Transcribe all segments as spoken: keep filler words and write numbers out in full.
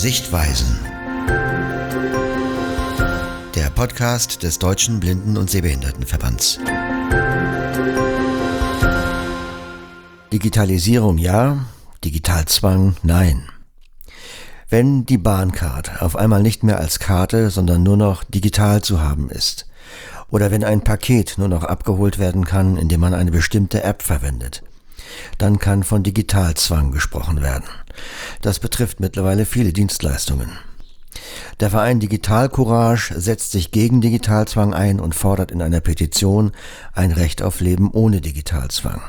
Sichtweisen. Der Podcast des Deutschen Blinden- und Sehbehindertenverbands. Digitalisierung ja, Digitalzwang nein. Wenn die Bahncard auf einmal nicht mehr als Karte, sondern nur noch digital zu haben ist, oder wenn ein Paket nur noch abgeholt werden kann, indem man eine bestimmte App verwendet, dann kann von Digitalzwang gesprochen werden. Das betrifft mittlerweile viele Dienstleistungen. Der Verein Digital Courage setzt sich gegen Digitalzwang ein und fordert in einer Petition ein Recht auf Leben ohne Digitalzwang.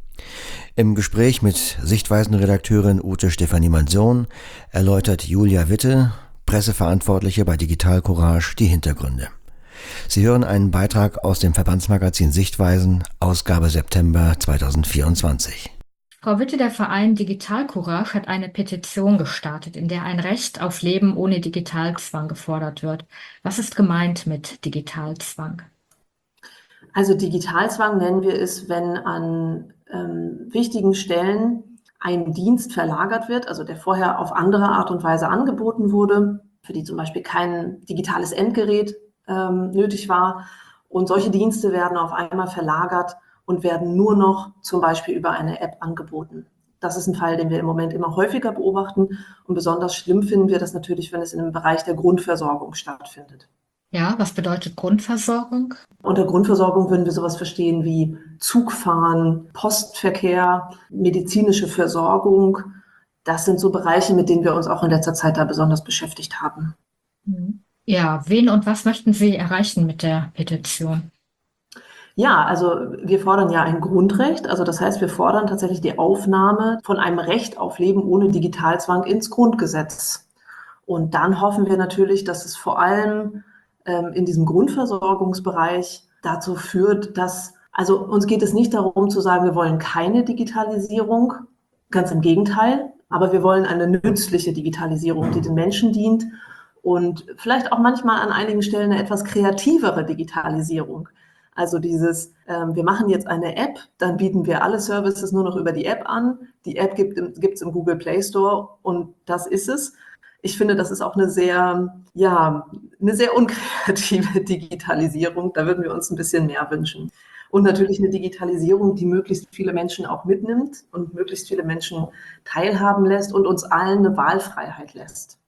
Im Gespräch mit Sichtweisen-Redakteurin Ute Stefanie-Mansion erläutert Julia Witte, Presseverantwortliche bei Digital Courage, die Hintergründe. Sie hören einen Beitrag aus dem Verbandsmagazin Sichtweisen, Ausgabe September zweitausendvierundzwanzig. Frau Witte, der Verein Digital Courage hat eine Petition gestartet, in der ein Recht auf Leben ohne Digitalzwang gefordert wird. Was ist gemeint mit Digitalzwang? Also Digitalzwang nennen wir es, wenn an ähm, wichtigen Stellen ein Dienst verlagert wird, also der vorher auf andere Art und Weise angeboten wurde, für die zum Beispiel kein digitales Endgerät ähm, nötig war. Und solche Dienste werden auf einmal verlagert und werden nur noch zum Beispiel über eine App angeboten. Das ist ein Fall, den wir im Moment immer häufiger beobachten. Und besonders schlimm finden wir das natürlich, wenn es in dem Bereich der Grundversorgung stattfindet. Ja, was bedeutet Grundversorgung? Unter Grundversorgung würden wir sowas verstehen wie Zugfahren, Postverkehr, medizinische Versorgung. Das sind so Bereiche, mit denen wir uns auch in letzter Zeit da besonders beschäftigt haben. Ja, wen und was möchten Sie erreichen mit der Petition? Ja, also wir fordern ja ein Grundrecht. Also das heißt, wir fordern tatsächlich die Aufnahme von einem Recht auf Leben ohne Digitalzwang ins Grundgesetz. Und dann hoffen wir natürlich, dass es vor allem ähm, in diesem Grundversorgungsbereich dazu führt, dass, also uns geht es nicht darum zu sagen, wir wollen keine Digitalisierung, ganz im Gegenteil, aber wir wollen eine nützliche Digitalisierung, die den Menschen dient und vielleicht auch manchmal an einigen Stellen eine etwas kreativere Digitalisierung. Also dieses, ähm, wir machen jetzt eine App, dann bieten wir alle Services nur noch über die App an. Die App gibt es im Google Play Store und das ist es. Ich finde, das ist auch eine sehr, ja, eine sehr unkreative Digitalisierung. Da würden wir uns ein bisschen mehr wünschen. Und natürlich eine Digitalisierung, die möglichst viele Menschen auch mitnimmt und möglichst viele Menschen teilhaben lässt und uns allen eine Wahlfreiheit lässt.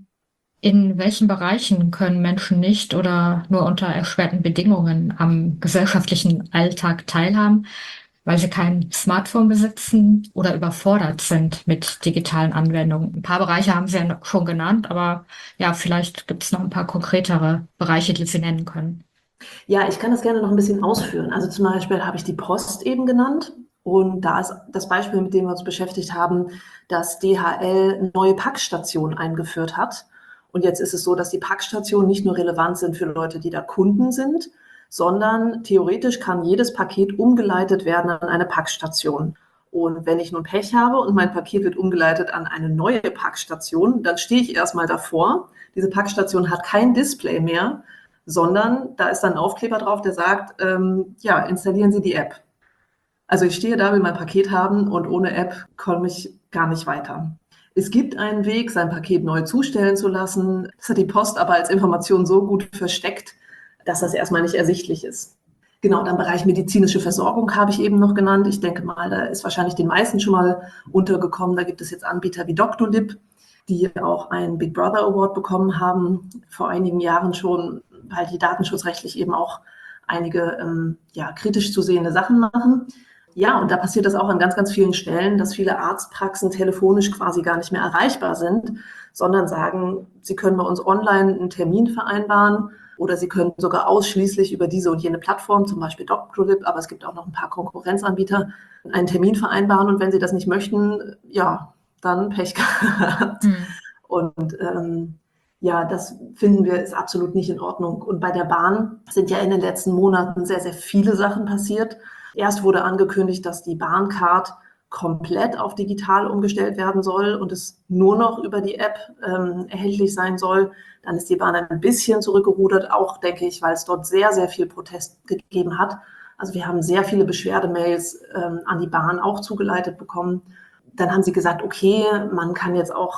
In welchen Bereichen können Menschen nicht oder nur unter erschwerten Bedingungen am gesellschaftlichen Alltag teilhaben, weil sie kein Smartphone besitzen oder überfordert sind mit digitalen Anwendungen? Ein paar Bereiche haben Sie ja schon genannt, aber ja, vielleicht gibt es noch ein paar konkretere Bereiche, die Sie nennen können. Ja, ich kann das gerne noch ein bisschen ausführen. Also zum Beispiel habe ich die Post eben genannt. Und da ist das Beispiel, mit dem wir uns beschäftigt haben, dass D H L neue Packstationen eingeführt hat. Und jetzt ist es so, dass die Packstationen nicht nur relevant sind für Leute, die da Kunden sind, sondern theoretisch kann jedes Paket umgeleitet werden an eine Packstation. Und wenn ich nun Pech habe und mein Paket wird umgeleitet an eine neue Packstation, dann stehe ich erstmal davor. Diese Packstation hat kein Display mehr, sondern da ist dann ein Aufkleber drauf, der sagt, ähm, ja, installieren Sie die App. Also ich stehe da, will mein Paket haben und ohne App komme ich gar nicht weiter. Es gibt einen Weg, sein Paket neu zustellen zu lassen. Das hat die Post aber als Information so gut versteckt, dass das erstmal nicht ersichtlich ist. Genau, dann Bereich medizinische Versorgung habe ich eben noch genannt. Ich denke mal, da ist wahrscheinlich den meisten schon mal untergekommen. Da gibt es jetzt Anbieter wie Doctolib, die auch einen Big Brother Award bekommen haben, vor einigen Jahren schon, weil die datenschutzrechtlich eben auch einige ähm, ja, kritisch zu sehende Sachen machen. Ja, und da passiert das auch an ganz, ganz vielen Stellen, dass viele Arztpraxen telefonisch quasi gar nicht mehr erreichbar sind, sondern sagen, sie können bei uns online einen Termin vereinbaren oder sie können sogar ausschließlich über diese und jene Plattform, zum Beispiel Doctolib, aber es gibt auch noch ein paar Konkurrenzanbieter, einen Termin vereinbaren und wenn sie das nicht möchten, ja, dann Pech gehabt. Mhm. Und ähm, ja, das finden wir ist absolut nicht in Ordnung. Und bei der Bahn sind ja in den letzten Monaten sehr, sehr viele Sachen passiert. Erst wurde angekündigt, dass die Bahncard komplett auf digital umgestellt werden soll und es nur noch über die App ähm, erhältlich sein soll. Dann ist die Bahn ein bisschen zurückgerudert, auch, denke ich, weil es dort sehr, sehr viel Protest gegeben hat. Also wir haben sehr viele Beschwerdemails ähm, an die Bahn auch zugeleitet bekommen. Dann haben sie gesagt, okay, man kann jetzt auch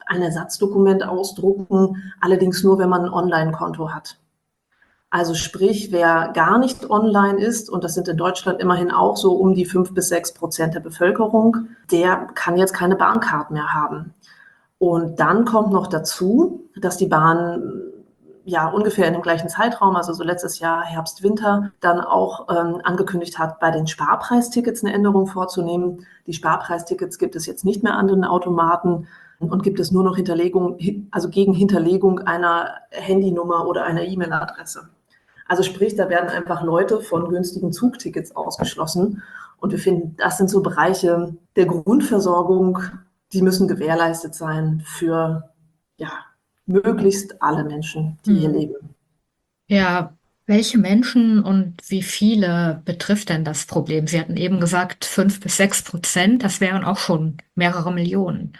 ein Ersatzdokument ausdrucken, allerdings nur, wenn man ein Online-Konto hat. Also sprich, wer gar nicht online ist, und das sind in Deutschland immerhin auch so um die fünf bis sechs Prozent der Bevölkerung, der kann jetzt keine Bahncard mehr haben. Und dann kommt noch dazu, dass die Bahn ja ungefähr in dem gleichen Zeitraum, also so letztes Jahr Herbst, Winter, dann auch ähm, angekündigt hat, bei den Sparpreistickets eine Änderung vorzunehmen. Die Sparpreistickets gibt es jetzt nicht mehr an den Automaten und gibt es nur noch Hinterlegung, also gegen Hinterlegung einer Handynummer oder einer E-Mail-Adresse. Also sprich, da werden einfach Leute von günstigen Zugtickets ausgeschlossen. Und wir finden, das sind so Bereiche der Grundversorgung, die müssen gewährleistet sein für ja, möglichst alle Menschen, die hier leben. Ja, welche Menschen und wie viele betrifft denn das Problem? Sie hatten eben gesagt, fünf bis sechs Prozent, das wären auch schon mehrere Millionen.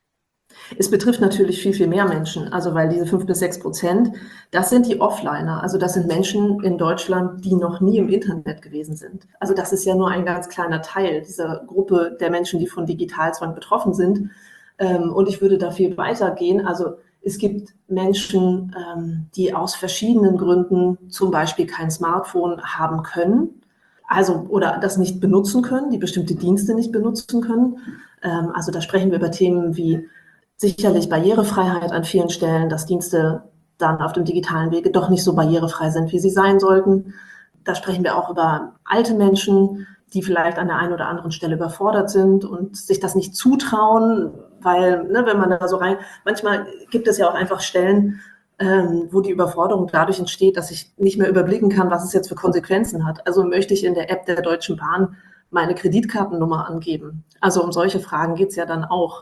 Es betrifft natürlich viel, viel mehr Menschen, also weil diese fünf bis sechs Prozent, das sind die Offliner, also das sind Menschen in Deutschland, die noch nie im Internet gewesen sind. Also das ist ja nur ein ganz kleiner Teil dieser Gruppe der Menschen, die von Digitalzwang betroffen sind. Und ich würde da viel weiter gehen. Also es gibt Menschen, die aus verschiedenen Gründen zum Beispiel kein Smartphone haben können, also oder das nicht benutzen können, die bestimmte Dienste nicht benutzen können. Also da sprechen wir über Themen wie sicherlich Barrierefreiheit an vielen Stellen, dass Dienste dann auf dem digitalen Wege doch nicht so barrierefrei sind, wie sie sein sollten. Da sprechen wir auch über alte Menschen, die vielleicht an der einen oder anderen Stelle überfordert sind und sich das nicht zutrauen, weil, ne, wenn man da so rein, manchmal gibt es ja auch einfach Stellen, ähm, wo die Überforderung dadurch entsteht, dass ich nicht mehr überblicken kann, was es jetzt für Konsequenzen hat. Also möchte ich in der App der Deutschen Bahn meine Kreditkartennummer angeben. Also um solche Fragen geht es ja dann auch.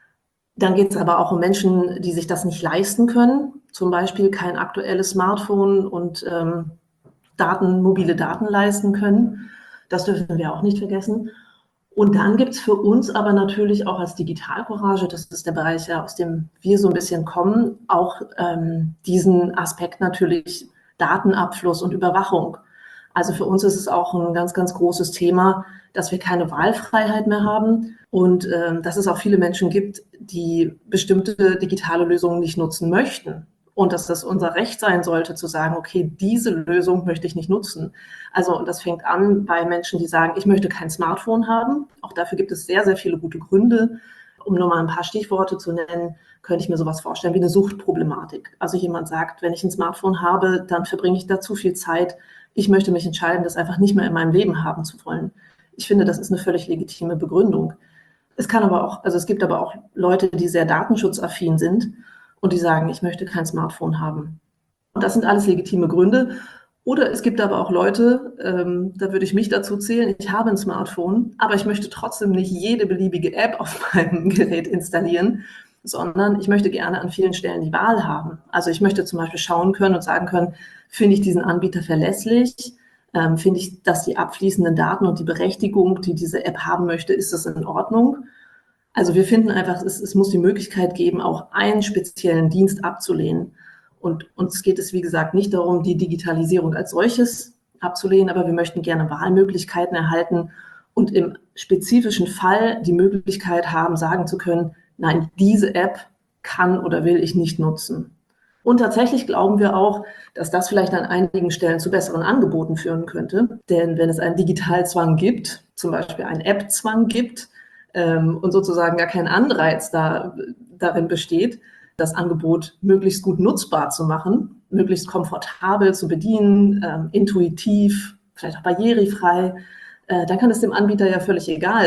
Dann geht es aber auch um Menschen, die sich das nicht leisten können, zum Beispiel kein aktuelles Smartphone und ähm, Daten, mobile Daten leisten können. Das dürfen wir auch nicht vergessen. Und dann gibt es für uns aber natürlich auch als Digitalcourage, das ist der Bereich, ja, aus dem wir so ein bisschen kommen, auch ähm, diesen Aspekt natürlich Datenabfluss und Überwachung. Also für uns ist es auch ein ganz, ganz großes Thema, dass wir keine Wahlfreiheit mehr haben und äh, dass es auch viele Menschen gibt, die bestimmte digitale Lösungen nicht nutzen möchten. Und dass das unser Recht sein sollte, zu sagen, okay, diese Lösung möchte ich nicht nutzen. Also, und das fängt an bei Menschen, die sagen, ich möchte kein Smartphone haben. Auch dafür gibt es sehr, sehr viele gute Gründe. Um nur mal ein paar Stichworte zu nennen, könnte ich mir sowas vorstellen wie eine Suchtproblematik. Also jemand sagt, wenn ich ein Smartphone habe, dann verbringe ich da zu viel Zeit. Ich möchte mich entscheiden, das einfach nicht mehr in meinem Leben haben zu wollen. Ich finde, das ist eine völlig legitime Begründung. Es kann aber auch, also es gibt aber auch Leute, die sehr datenschutzaffin sind und die sagen, ich möchte kein Smartphone haben. Und das sind alles legitime Gründe. Oder es gibt aber auch Leute, ähm, da würde ich mich dazu zählen, ich habe ein Smartphone, aber ich möchte trotzdem nicht jede beliebige App auf meinem Gerät installieren, sondern ich möchte gerne an vielen Stellen die Wahl haben. Also ich möchte zum Beispiel schauen können und sagen können, finde ich diesen Anbieter verlässlich? Ähm, finde ich, dass die abfließenden Daten und die Berechtigung, die diese App haben möchte, ist das in Ordnung? Also wir finden einfach, es, es muss die Möglichkeit geben, auch einen speziellen Dienst abzulehnen. Und uns geht es, wie gesagt, nicht darum, die Digitalisierung als solches abzulehnen, aber wir möchten gerne Wahlmöglichkeiten erhalten und im spezifischen Fall die Möglichkeit haben, sagen zu können, nein, diese App kann oder will ich nicht nutzen. Und tatsächlich glauben wir auch, dass das vielleicht an einigen Stellen zu besseren Angeboten führen könnte. Denn wenn es einen Digitalzwang gibt, zum Beispiel einen App-Zwang gibt ähm, und sozusagen gar kein Anreiz da, darin besteht, das Angebot möglichst gut nutzbar zu machen, möglichst komfortabel zu bedienen, ähm, intuitiv, vielleicht auch barrierefrei, äh, dann kann es dem Anbieter ja völlig egal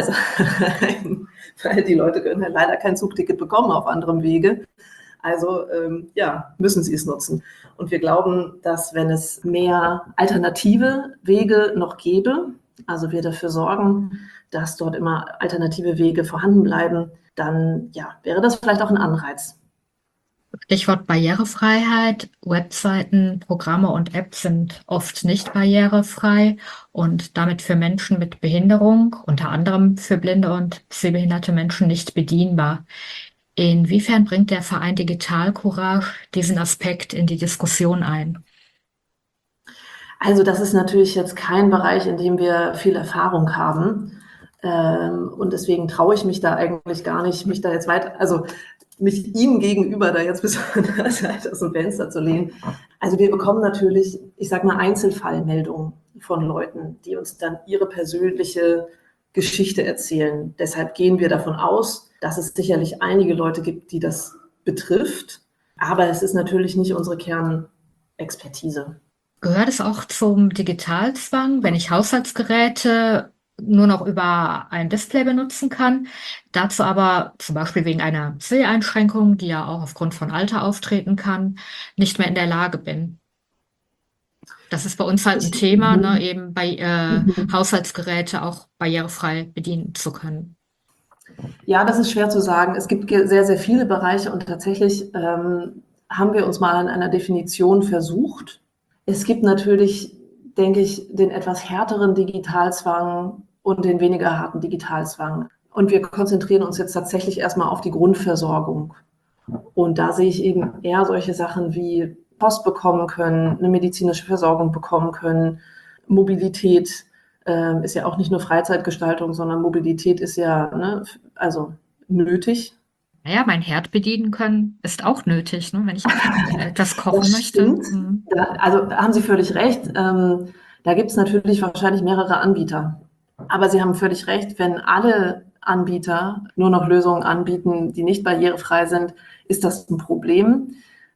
sein, weil die Leute können ja leider kein Zugticket bekommen auf anderem Wege. Also ähm, ja, müssen sie es nutzen. Und wir glauben, dass wenn es mehr alternative Wege noch gäbe, also wir dafür sorgen, dass dort immer alternative Wege vorhanden bleiben, dann ja, wäre das vielleicht auch ein Anreiz. Stichwort Barrierefreiheit. Webseiten, Programme und Apps sind oft nicht barrierefrei und damit für Menschen mit Behinderung, unter anderem für blinde und sehbehinderte Menschen, nicht bedienbar. Inwiefern bringt der Verein Digitalcourage diesen Aspekt in die Diskussion ein? Also das ist natürlich jetzt kein Bereich, in dem wir viel Erfahrung haben. Und deswegen traue ich mich da eigentlich gar nicht, mich da jetzt weiter, also mich ihm gegenüber da jetzt besonders halt aus dem Fenster zu lehnen. Also wir bekommen natürlich, ich sag mal, Einzelfallmeldungen von Leuten, die uns dann ihre persönliche Geschichte erzählen. Deshalb gehen wir davon aus, dass es sicherlich einige Leute gibt, die das betrifft. Aber es ist natürlich nicht unsere Kernexpertise. Gehört es auch zum Digitalzwang, wenn ich Haushaltsgeräte nur noch über ein Display benutzen kann, dazu aber zum Beispiel wegen einer Seheinschränkung, die ja auch aufgrund von Alter auftreten kann, nicht mehr in der Lage bin? Das ist bei uns halt ein Thema, ne, eben bei äh, Mhm. Haushaltsgeräte auch barrierefrei bedienen zu können. Ja, das ist schwer zu sagen. Es gibt ge- sehr, sehr viele Bereiche und tatsächlich ähm, haben wir uns mal an einer Definition versucht. Es gibt natürlich, denke ich, den etwas härteren Digitalzwang und den weniger harten Digitalzwang. Und wir konzentrieren uns jetzt tatsächlich erstmal auf die Grundversorgung. Und da sehe ich eben eher solche Sachen wie Post bekommen können, eine medizinische Versorgung bekommen können, Mobilität äh, ist ja auch nicht nur Freizeitgestaltung, sondern Mobilität ist ja, ne, also nötig. Naja, mein Herd bedienen können ist auch nötig, ne, wenn ich etwas kochen Das möchte. stimmt. Mhm. Da, also da haben Sie völlig recht. Ähm, da gibt es natürlich wahrscheinlich mehrere Anbieter. Aber Sie haben völlig recht, wenn alle Anbieter nur noch Lösungen anbieten, die nicht barrierefrei sind, ist das ein Problem.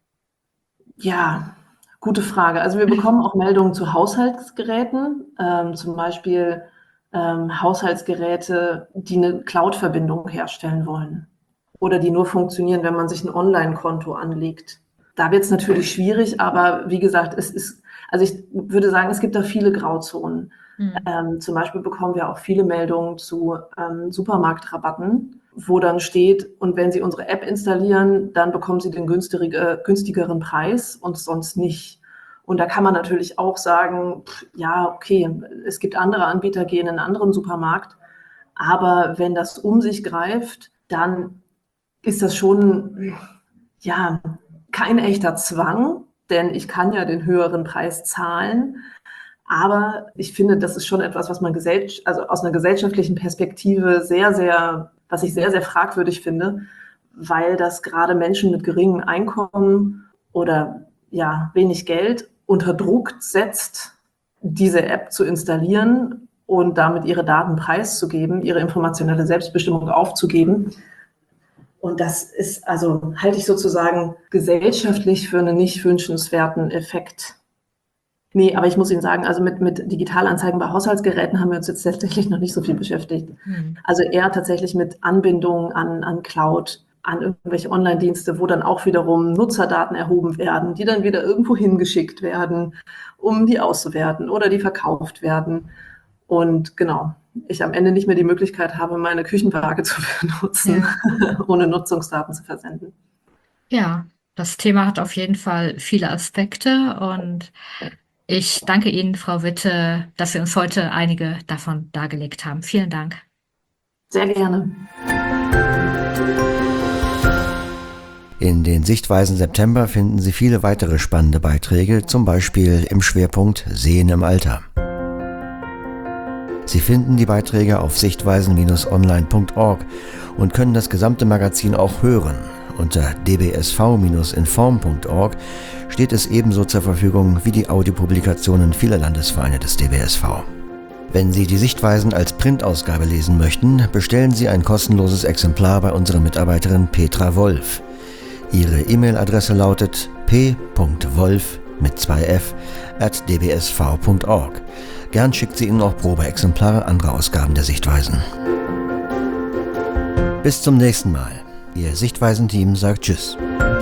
Ja, gute Frage. Also wir bekommen auch Meldungen zu Haushaltsgeräten, ähm, zum Beispiel ähm, Haushaltsgeräte, die eine Cloud-Verbindung herstellen wollen oder die nur funktionieren, wenn man sich ein Online-Konto anlegt. Da wird es natürlich schwierig, aber wie gesagt, es ist, also ich würde sagen, es gibt da viele Grauzonen. Mhm. Ähm, zum Beispiel bekommen wir auch viele Meldungen zu ähm, Supermarktrabatten, wo dann steht, und wenn Sie unsere App installieren, dann bekommen Sie den günstige, günstigeren Preis und sonst nicht. Und da kann man natürlich auch sagen, pff, ja, okay, es gibt andere Anbieter, gehen in einen anderen Supermarkt, aber wenn das um sich greift, dann ist das schon, ja, kein echter Zwang, denn ich kann ja den höheren Preis zahlen. Aber ich finde, das ist schon etwas, was man gesell- also aus einer gesellschaftlichen Perspektive sehr, sehr, was ich sehr, sehr fragwürdig finde, weil das gerade Menschen mit geringem Einkommen oder ja, wenig Geld unter Druck setzt, diese App zu installieren und damit ihre Daten preiszugeben, ihre informationelle Selbstbestimmung aufzugeben. Und das ist, also halte ich sozusagen gesellschaftlich für einen nicht wünschenswerten Effekt. Nee, aber ich muss Ihnen sagen, also mit, mit Digitalanzeigen bei Haushaltsgeräten haben wir uns jetzt tatsächlich noch nicht so viel beschäftigt. Hm. Also eher tatsächlich mit Anbindungen an, an Cloud, an irgendwelche Online-Dienste, wo dann auch wiederum Nutzerdaten erhoben werden, die dann wieder irgendwo hingeschickt werden, um die auszuwerten oder die verkauft werden. Und genau, ich am Ende nicht mehr die Möglichkeit habe, meine Küchenwaage zu benutzen, Ja. ohne Nutzungsdaten zu versenden. Ja, das Thema hat auf jeden Fall viele Aspekte und ich danke Ihnen, Frau Witte, dass Sie uns heute einige davon dargelegt haben. Vielen Dank. Sehr gerne. In den Sichtweisen September finden Sie viele weitere spannende Beiträge, zum Beispiel im Schwerpunkt Sehen im Alter. Sie finden die Beiträge auf sichtweisen Bindestrich online Punkt org und können das gesamte Magazin auch hören. Unter d b s v Bindestrich inform Punkt org steht es ebenso zur Verfügung wie die Audiopublikationen vieler Landesvereine des D B S V. Wenn Sie die Sichtweisen als Printausgabe lesen möchten, bestellen Sie ein kostenloses Exemplar bei unserer Mitarbeiterin Petra Wolf. Ihre E-Mail-Adresse lautet p punkt wolf mit zwei f at d b s v Punkt org. Gern schickt sie Ihnen auch Probeexemplare anderer Ausgaben der Sichtweisen. Bis zum nächsten Mal. Ihr Sichtweisen-Team sagt Tschüss.